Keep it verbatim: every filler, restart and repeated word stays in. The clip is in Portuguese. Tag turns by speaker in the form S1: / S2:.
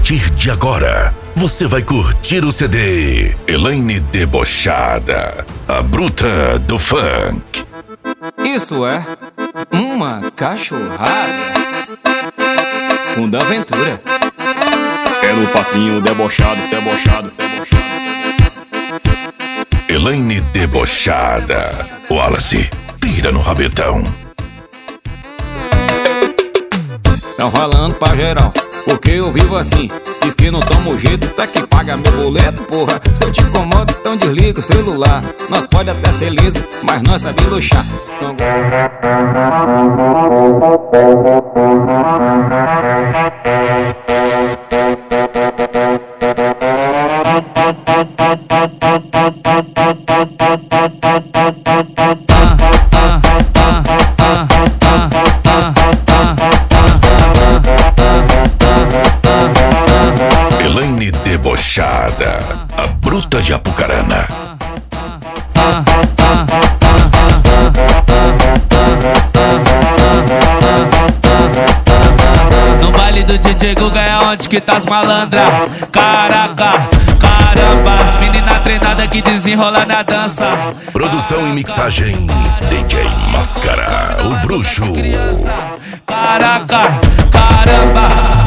S1: partir de agora, você vai curtir o C D Elaine Debochada, a bruta do funk.
S2: Isso é uma cachorrada. Mundo Aventura.
S3: É no passinho debochado, debochado, debochado.
S1: Elaine Debochada. Wallace, pira no rabetão.
S2: Tão falando pra geral, porque eu vivo assim. Diz que não tomo jeito, tá que paga meu boleto, porra. Se eu te incomodo, então desliga o celular. Nós pode até ser liso, mas nós sabemos luxar. Não
S1: Elaine Debochada, a bruta de Apucarana.
S4: No baile do D J Guga é onde que tá as malandra. Caraca, caramba, as meninas treinadas que desenrola na dança.
S1: Produção e mixagem, D J Máscara, o bruxo.
S4: Caraca, caramba.